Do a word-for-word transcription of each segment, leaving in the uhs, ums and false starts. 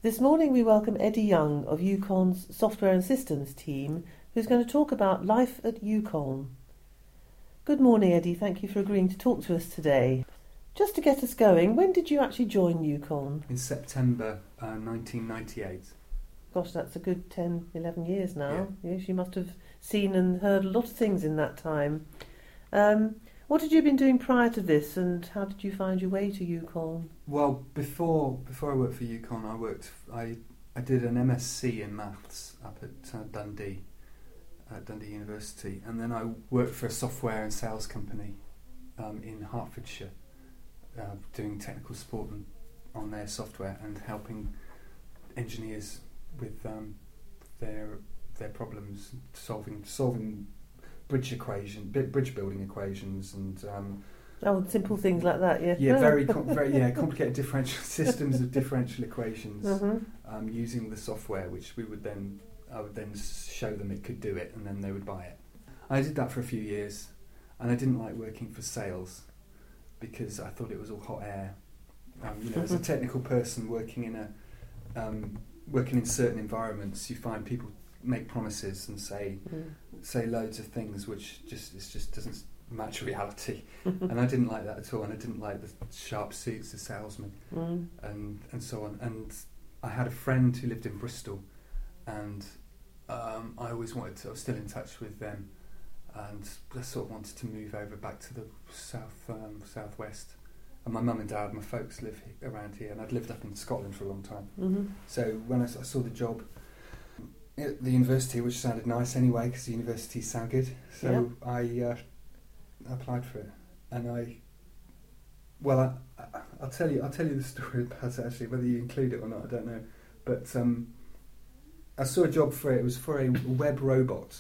This morning we welcome Eddie Young of UKOLN's Software and Systems team, who's going to talk about life at UKOLN. Good morning, Eddie. Thank you for agreeing to talk to us today. Just to get us going, when did you actually join UKOLN? In September uh, nineteen ninety-eight. Gosh, that's a good ten, eleven years now. Yeah. Yes, you must have seen and heard a lot of things in that time. Um, what had you been doing prior to this, and how did you find your way to UKOLN? Well, before before I worked for UKOLN, I worked. I I did an M S c in maths up at uh, Dundee, at Dundee University, and then I worked for a software and sales company um, in Hertfordshire, uh, doing technical support and, on their software and helping engineers with um, their their problems, solving solving. bridge equation, bridge building equations, and um, oh, simple things like that, yeah. Yeah, very, com- very, yeah, complicated differential systems of differential equations, mm-hmm. um, using the software, which we would then, I would then show them it could do it, and then they would buy it. I did that for a few years, and I didn't like working for sales because I thought it was all hot air. Um, you know, as a technical person working in a, um, working in certain environments, you find people make promises and say mm. say loads of things which just it just doesn't match reality. And I didn't like that at all, and I didn't like the sharp suits, the salesmen, mm. and and so on. And I had a friend who lived in Bristol, and um, I always wanted to. I was still in touch with them, and I sort of wanted to move over back to the south um, southwest. And my mum and dad, my folks live he- around here, and I'd lived up in Scotland for a long time. Mm-hmm. So when I, I saw the job at the university, which sounded nice anyway, because the universities sound good, so yeah. I uh, applied for it, and I, well, I, I, I'll tell you, I'll tell you the story about it actually. Whether you include it or not, I don't know. But um, I saw a job for it. It was for a web robot,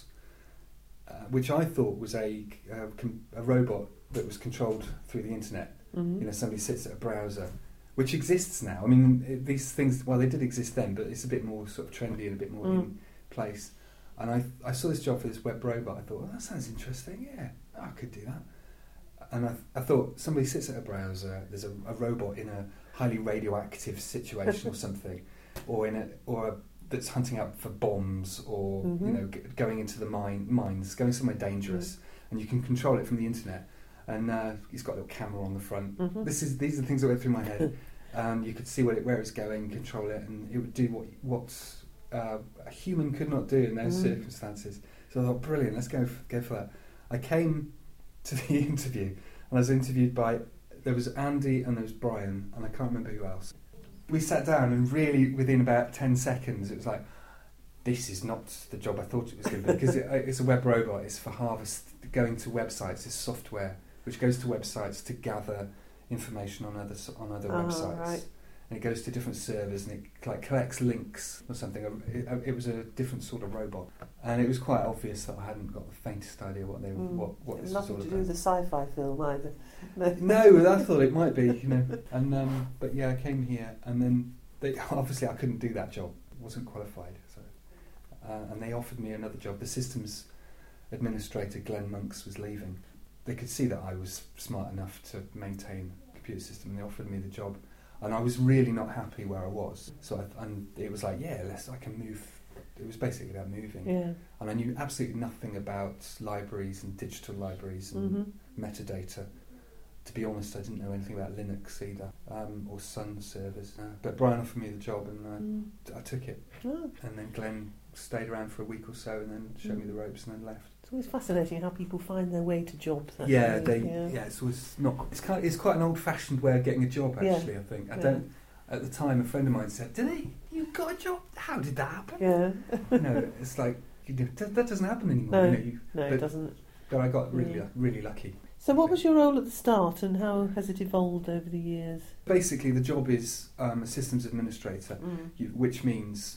uh, which I thought was a uh, com- a robot that was controlled through the internet. Mm-hmm. You know, somebody sits at a browser, which exists now. I mean, it, these things, well, they did exist then, but it's a bit more sort of trendy and a bit more mm. in place. And I I saw this job for this web robot. I thought, well, that sounds interesting. Yeah, I could do that. And I I thought, somebody sits at a browser, there's a, a robot in a highly radioactive situation or something, or in a or a, that's hunting out for bombs, or mm-hmm. you know, g- going into the mine mines, going somewhere dangerous, mm. and you can control it from the internet. And uh, he's got a little camera on the front. Mm-hmm. This is these are the things that went through my head. Um, you could see what it, where it's going, control it, and it would do what what uh, a human could not do in those mm. circumstances. So I thought, brilliant, let's go for, go for that. I came to the interview, and I was interviewed by, there was Andy and there was Brian, and I can't remember who else. We sat down, and really within about ten seconds, it was like, this is not the job I thought it was going to be, because it, it's a web robot. It's for Harvest, going to websites. It's software which goes to websites to gather information on other on other oh, websites, right. And it goes to different servers, and it like collects links or something. It, it was a different sort of robot, and it was quite obvious that I hadn't got the faintest idea what they mm. what what this was all about. Nothing to do with the sci-fi film either. No, no, I thought it might be, you know. And um, but yeah, I came here, and then they obviously I couldn't do that job. I wasn't qualified, so uh, and they offered me another job. The systems administrator, Glenn Monks, was leaving. They could see that I was smart enough to maintain a computer system, and they offered me the job. And I was really not happy where I was. So I, and it was like, yeah, let's, I can move. It was basically about moving. Yeah. And I knew absolutely nothing about libraries and digital libraries and mm-hmm. metadata. To be honest, I didn't know anything about Linux either, um, or Sun servers. Uh, but Brian offered me the job, and uh, mm. I took it. Oh. And then Glenn stayed around for a week or so, and then showed mm. me the ropes, and then left. It's always fascinating how people find their way to jobs. Actually. Yeah, they. Yeah. yeah, it's always not. It's kind. Of, it's quite an old-fashioned way of getting a job. Actually, yeah. I think. I yeah. don't. At the time, a friend of mine said, "Did he? You got a job? How did that happen?" Yeah. you know, it's like you know, that doesn't happen anymore. No, you know, you, no, but, it doesn't. But I got really, yeah. really lucky. So, what was your role at the start, and how has it evolved over the years? Basically, the job is um, a systems administrator, mm. you, which means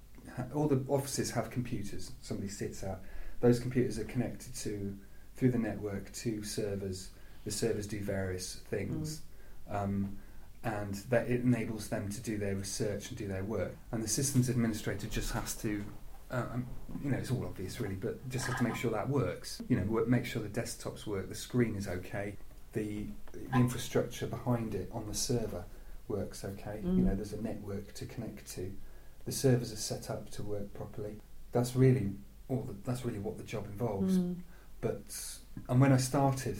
all the offices have computers. Somebody sits out. Those computers are connected to through the network to servers. The servers do various things, mm. um, and that it enables them to do their research and do their work. And the systems administrator just has to, uh, um, you know, it's all obvious really, but just has to make sure that works. You know, work, make sure the desktops work, the screen is okay, the, the infrastructure behind it on the server works okay. Mm. You know, there's a network to connect to. The servers are set up to work properly. That's really all. The, that's really what the job involves. Mm. But and when I started,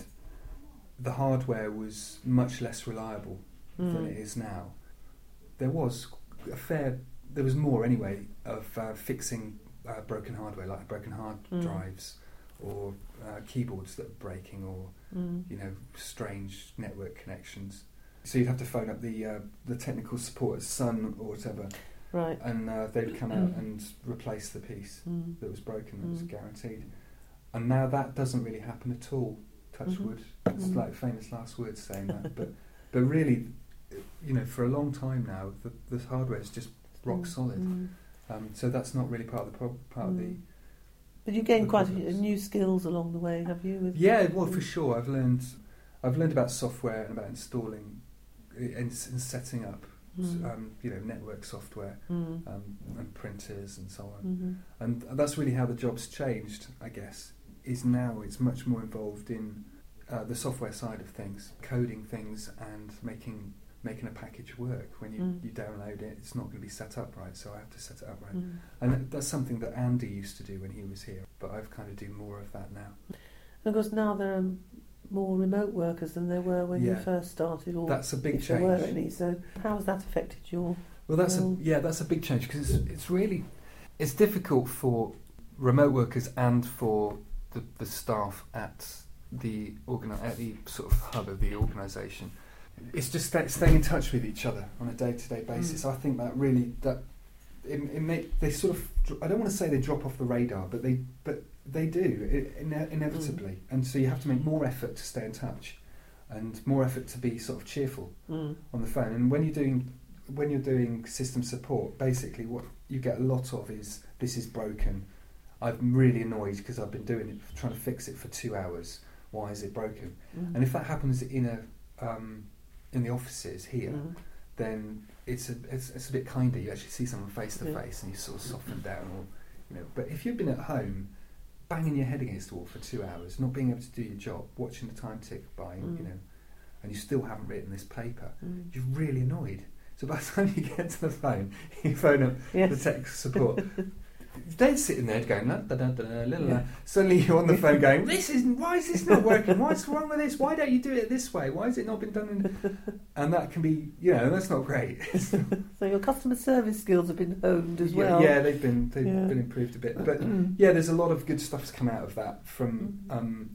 the hardware was much less reliable Mm. than it is now. There was a fair. There was more anyway of uh, fixing uh, broken hardware, like broken hard Mm. drives or uh, keyboards that are breaking, or Mm. you know, strange network connections. So you'd have to phone up the uh, the technical support at Sun or whatever, Right. and uh, they'd come out and replace the piece Mm. that was broken, that was Mm. guaranteed. And now that doesn't really happen at all. Touch Mhm. wood. It's Mm. like famous last words saying that, but but really, you know, for a long time now, the, the hardware is just rock Mm. solid. Mm. Um, so that's not really part of the pro- part of the. Mm. But you gained the quite a, problems. new skills along the way, have you? With Yeah, well, for Mm. sure. I've learned, I've learned about software and about installing and, and setting up, Mm. um, you know, network software Mm. um, and printers and so on. Mhm. And that's really how the job's changed, I guess. Is now it's much more involved in uh, the software side of things, coding things and making making a package work. When you, Mm. you download it, it's not going to be set up right, so I have to set it up right. Mm. And that's something that Andy used to do when he was here, but I've kind of do more of that now. And of course, now there are more remote workers than there were when you Yeah. first started, or That's a big if change. there were any. So, how has that affected your? Well, that's a, Well- yeah, that's a big change because it's, it's really it's difficult for remote workers and for the, the staff at the organi- at the sort of hub of the organisation. It's just sta staying in touch with each other on a day-to-day basis. Mm. I think that really that it, it make they sort of I don't want to say they drop off the radar, but they but they do it, ine- inevitably, Mm. and so you have to make more effort to stay in touch, and more effort to be sort of cheerful Mm. on the phone. And when you're doing when you're doing system support, basically what you get a lot of is this is broken. I'm really annoyed because I've been doing it, trying to fix it for two hours. Why is it broken? Mm. And if that happens in a um, in the offices here, Mm. then it's a it's, it's a bit kinder. You actually see someone face to Yeah. face, and you sort of soften down, or you know. But if you've been at home, banging your head against the wall for two hours, not being able to do your job, watching the time tick by, Mm. you know, and you still haven't written this paper, Mm. you're really annoyed. So by the time you get to the phone, you phone up Yes. the tech support. They're sitting there going, la, da, da, da, da, la, la. Yeah. Suddenly you're on the phone going, this isn't, why is this not working? What's wrong with this? Why don't you do it this way? Why has it not been done? In... And that can be, you know, that's not great. So your customer service skills have been honed as yeah, well. yeah, they've been they've Yeah. been improved a bit. But yeah, there's a lot of good stuff's come out of that from Mm. um,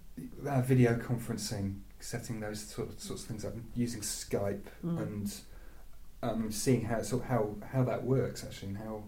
uh, video conferencing, setting those sort of, sorts of things up, using Skype Mm. and um, seeing how sort of how how that works actually, and how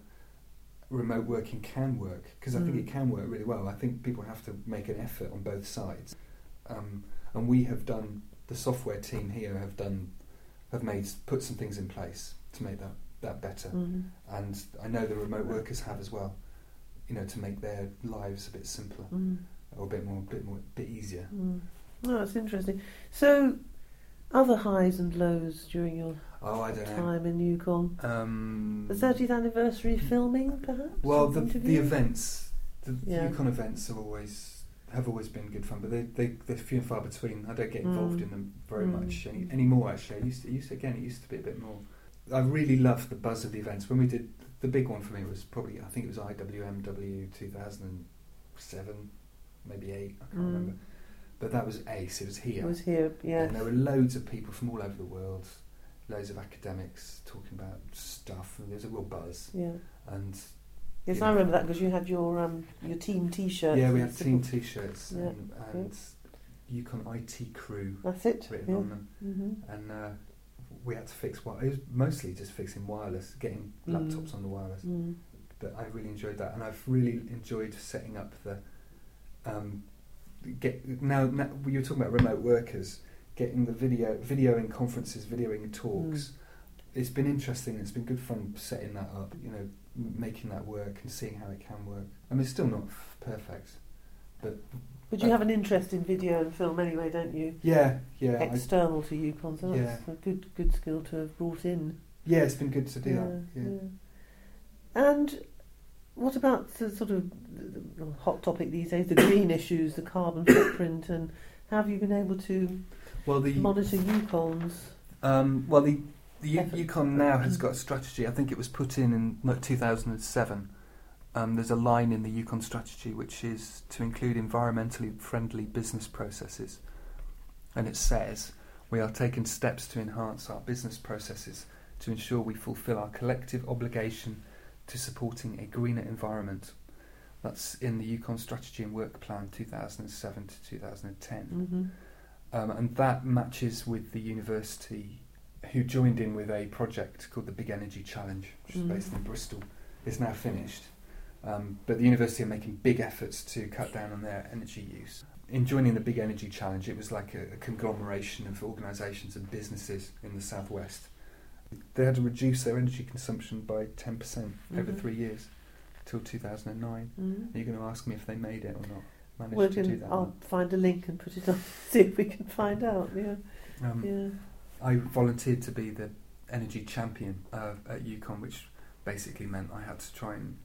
remote working can work, because I think Mm. it can work really well. I think people have to make an effort on both sides, um, and we have done. The software team here have done have made put some things in place to make that that better, Mm. and I know the remote workers have as well. You know, to make their lives a bit simpler Mm. or a bit more, bit more, bit easier. Mm. Oh, that's interesting. So, other highs and lows during your Oh, I don't know. time in Yukon? Um, The thirtieth anniversary filming, perhaps? Well, Or the the interview? events, the Yeah. Yukon events are always have always been good fun, but they they they're few and far between. I don't get involved Mm. in them very Mm. much any anymore. Actually, I used to, it used to, again, it used to be a bit more. I really loved the buzz of the events. When we did the big one for me was probably I think it was I W M W two thousand seven, maybe eight. I can't Mm. remember. But that was ace. It was here. It was here, yeah. And there were loads of people from all over the world, loads of academics talking about stuff, and there's a real buzz. Yeah. And Yes, you I know, remember that because you had your um your team T-shirt. yeah, we had team T-shirts Yeah, and, and Yukon I T crew That's it. written Yeah. on them, Mm-hmm. and uh, we had to fix. Wi- it was mostly just fixing wireless, getting Mm. laptops on the wireless. Mm. But I really enjoyed that, and I've really enjoyed setting up the. Um, get now, now you were talking about remote workers, getting the video, videoing conferences, videoing talks. Mm. It's been interesting. It's been good fun setting that up. You know, m- making that work and seeing how it can work. I mean, it's still not f- perfect, but But you I- have an interest in video and film anyway, don't you? yeah, yeah, I, External to Yukon, so that's a good good skill to have brought in. yeah. It's been good to do yeah, that. Yeah. yeah. And what about the sort of the, the hot topic these days, the green issues, the carbon footprint, and how have you been able to Well, the monitor Yukons? Um, well, the The U- effort. Yukon now has got a strategy. I think it was put in in like, two thousand seven. Um, there's a line in the Yukon strategy which is to include environmentally friendly business processes. And it says, we are taking steps to enhance our business processes to ensure we fulfil our collective obligation to supporting a greener environment. That's in the Yukon Strategy and Work Plan two thousand seven to two thousand ten. Mm-hmm. Um, and that matches with the university, who joined in with a project called the Big Energy Challenge, which is Mm. based in Bristol. It's now finished. Um, but the university are making big efforts to cut down on their energy use. In joining the Big Energy Challenge, it was like a, a conglomeration of organisations and businesses in the southwest. They had to reduce their energy consumption by ten percent mm-hmm. over three years, till two thousand nine. Mm-hmm. Are you going to ask me if they made it or not? Managed We're to gonna, do that? I'll find a link and put it on, see if we can find out. Yeah, Um, yeah. I volunteered to be the energy champion uh, at Yukon, which basically meant I had to try and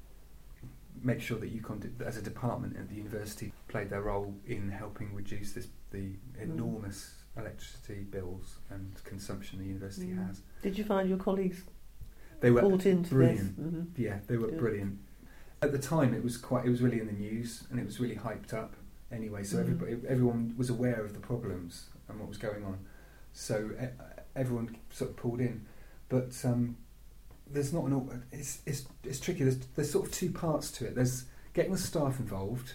make sure that Yukon, did, as a department at the university, played their role in helping reduce this the enormous mm. electricity bills and consumption the university mm. has. Did you find your colleagues they were bought into brilliant? This? Mm-hmm. Yeah, they were Good. brilliant. At the time, it was quite. It was really in the news, and it was really hyped up. Anyway, so mm. everybody, everyone was aware of the problems and what was going on. So e- everyone sort of pulled in, but um, there's not an. It's it's it's tricky. There's there's sort of two parts to it. There's getting the staff involved,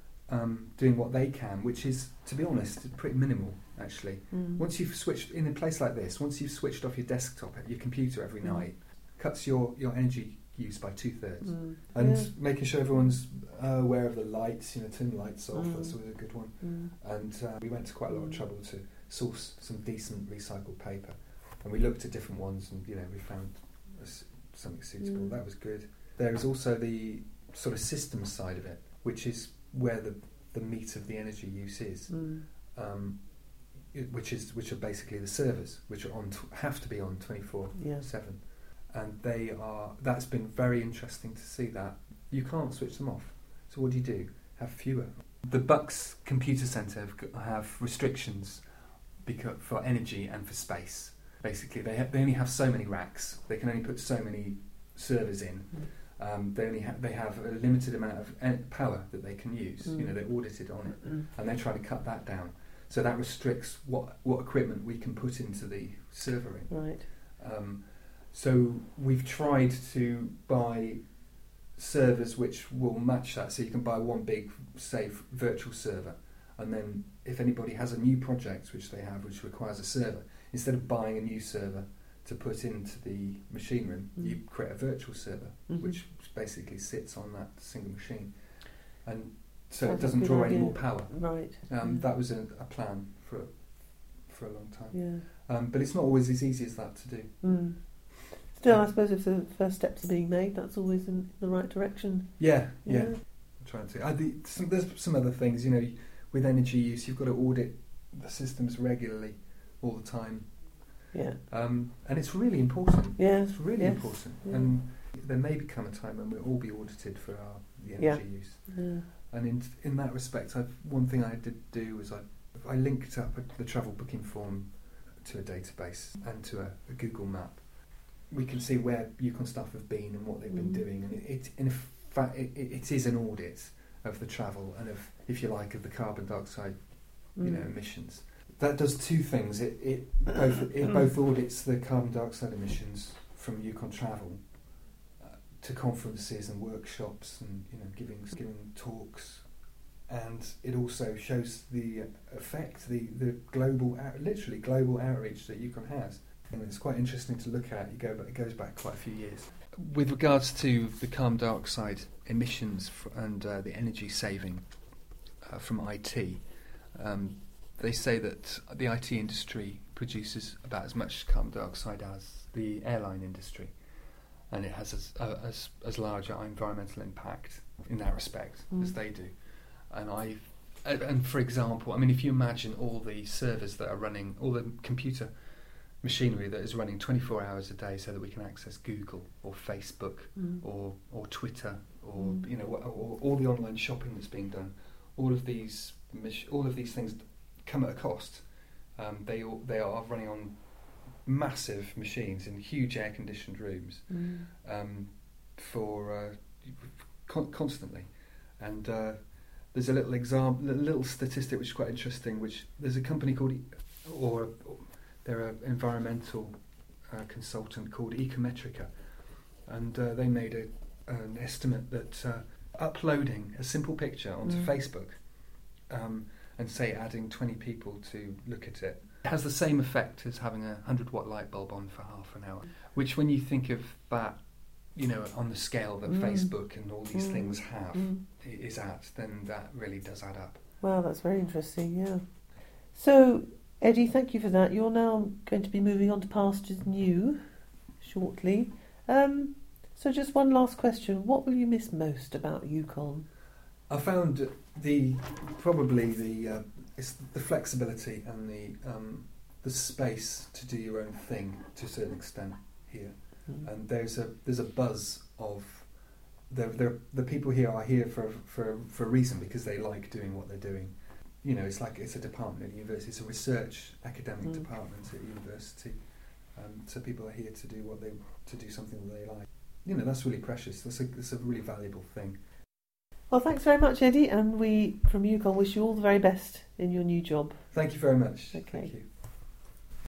um, doing what they can, which is, to be honest, pretty minimal actually. Mm. Once you've switched in a place like this, once you've switched off your desktop, your computer every Mm. night, cuts your your energy use by two thirds, Mm. and Yeah. making sure everyone's uh, aware of the lights. You know, turn the lights off. Mm. That's always a good one. Mm. And uh, we went to quite a lot of Mm. trouble to source some decent recycled paper, and we looked at different ones, and you know we found a s- something suitable. Mm. That was good. There is also the sort of systems side of it, which is where the the meat of the energy use is, Mm. um, it, which is which are basically the servers, which are on t- have to be on twenty-four seven, and they are. That's been very interesting to see that you can't switch them off. So what do you do? Have fewer. The Bucks Computer Centre have, g- have restrictions because for energy and for space. Basically, they ha- they only have so many racks. They can only put so many servers in. Mm. Um, they only ha- they have a limited amount of en- power that they can use. Mm. You know, they're audited on it, Mm. and they're trying to cut that down. So that restricts what what equipment we can put into the server ring. Right. Um, so we've tried to buy servers which will match that. So you can buy one big, safe virtual server, and then if anybody has a new project which they have which requires a server, instead of buying a new server to put into the machine room, Mm. you create a virtual server Mhm. which basically sits on that single machine, and so Sounds it doesn't a good draw any idea. more power. Right. Um, Yeah. That was a, a plan for for a long time, Yeah. um, but it's not always as easy as that to do. Mm. Still, I suppose if the first steps are being made, that's always in the right direction. Yeah, yeah. Yeah. I'm trying to. I, the, some, there's some other things, you know, with energy use, you've got to audit the systems regularly, all the time, Yeah. um, and it's really important. Yeah. It's really Yes. important, Yeah. and there may become a time when we'll all be audited for our the energy Yeah. use. Yeah. And in in that respect, I've, one thing I did do was I I linked up the travel booking form to a database and to a, a Google map. We can see where Yukon staff have been and what they've been Mm. doing, and it, it in fact it, it, it is an audit of the travel and of, if you like, of the carbon dioxide, you know, Mm. emissions. That does two things. It it both it both audits the carbon dioxide emissions from Yukon travel uh, to conferences and workshops and you know giving giving talks, and it also shows the effect, the the global out, literally global outreach that Yukon has. And it's quite interesting to look at. You go, but it goes back quite a few years. With regards to the carbon dioxide emissions f- and uh, the energy saving uh, from I T, um, they say that the I T industry produces about as much carbon dioxide as the airline industry, and it has as uh, as, as large an environmental impact in that respect Mm. as they do. And I, and for example, I mean, if you imagine all the servers that are running, all the computer machinery that is running twenty-four hours a day so that we can access Google or Facebook Mm. or or Twitter or Mm. you know or, or all the online shopping that's being done, all of these mach- all of these things come at a cost. Um, they all, they are running on massive machines in huge air-conditioned rooms Mm. um, for uh, con- constantly. And uh, there's a little example, a little statistic which is quite interesting. Which there's a company called, e- or, or they're an environmental uh, consultant called Ecometrica, and uh, they made a, an estimate that uh, uploading a simple picture onto Mm. Facebook um, and say adding twenty people to look at it has the same effect as having a hundred watt light bulb on for half an hour. Which, when you think of that, you know, on the scale that Mm. Facebook and all these Mm. things have Mm. is at, then that really does add up. Wow, that's very interesting, yeah. So, Eddie, thank you for that. You're now going to be moving on to pastures new shortly. Um, so just one last question. What will you miss most about Yukon? I found the probably the uh, it's the flexibility and the um, the space to do your own thing to a certain extent here. Mm. And there's a there's a buzz of the the the people here are here for for for a reason, because they like doing what they're doing. You know, it's like it's a department at university. It's a research academic Mm. department at university. Um, so people are here to do what they to do something that they like. You know, that's really precious. That's a that's a really valuable thing. Well, thanks very much, Eddie, and we from Yukon wish you all the very best in your new job. Thank you very much. Okay. Thank you.